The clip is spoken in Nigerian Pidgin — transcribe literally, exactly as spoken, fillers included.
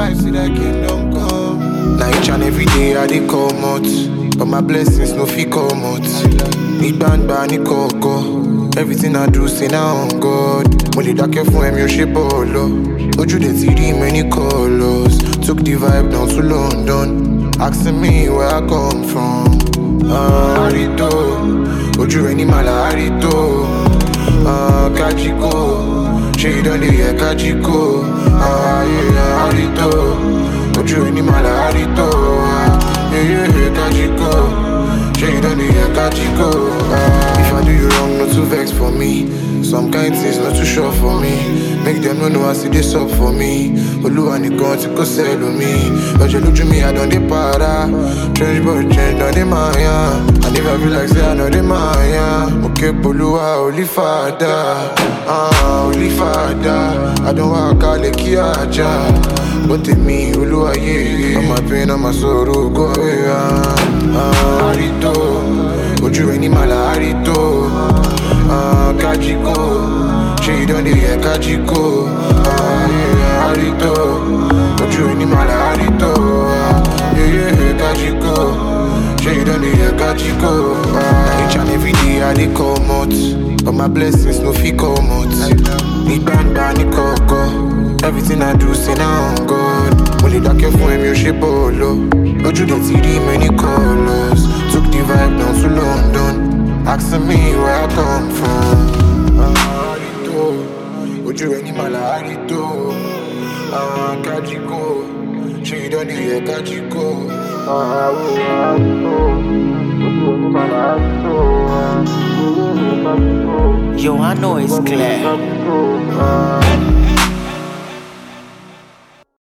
life, see that kingdom come. Now each and every day I dey come out, but my blessings no fit come out. Need band by ni koko. Everything I do, say now on God. Mo lè dákẹ́ fún ẹ̀mí ò ṣe bọ́ọ̀lọ́. Ojú dẹ̀ ti rí many colors. Took the vibe down to London. Asking me where I come from. Ah, Arito. Ojú rẹ̀ ní màlà Arito. Ah, Kajiko. Ṣé ìdánlé yẹ Kajiko? Ah, yeah, Arito. Ojú rẹ̀ ní màlà Arito. Ah, yeah, yeah, Kajiko. Ṣé ìdánlé yẹ Kajiko? Ah, if I do you wrong, not too vex for me. Some kind things not too sure for me. Make them no know I see this up for me. Olúwa nìkan tí kò sẹ́lù mi. Ọjọ́ lójú mi, I don dey para. Change boy change, don dey maya. I never feel like say I no dey maya. Mo ké polúwa, Holy Father. Ah, Holy Father. I don wá kalẹ̀ kí ajá. Bó tèmi, Olúwa yé. All my pain, all my sorrow, go away. Ah, Arito. Ojú rẹ̀ ní màlà Arito. Ah, Kajiko. Ṣé ìdánlé yẹ Kajiko? Ah, yeah, Arito. Ojú rẹ̀ ní màlà Arito. Ah, yeah, yeah, Kajiko. Ṣé ìdánlé yẹ Kajiko? Ah, each and every day I dey come out, but my blessings no fit come out. Ní gbangba ní kọ̀kọ̀. Everything I do, say now on God. Mo lè dákẹ́ fún ẹ̀mí ò ṣe bọ́ọ̀lọ́. Ojú dẹ̀ ti rí many colors. Took the vibe down to London. Asking me where I come from. Ah, Arito. Ojú rẹ̀ ní màlà Arito. Ah, Kajiko. Ṣé ìdánlé yẹ Kajiko? Ah, yeah, Arito. Ojú rẹ̀ ní màlà Arito. Ah, yeah, yeah, Kajiko. Yo, I know it's clear. Ah,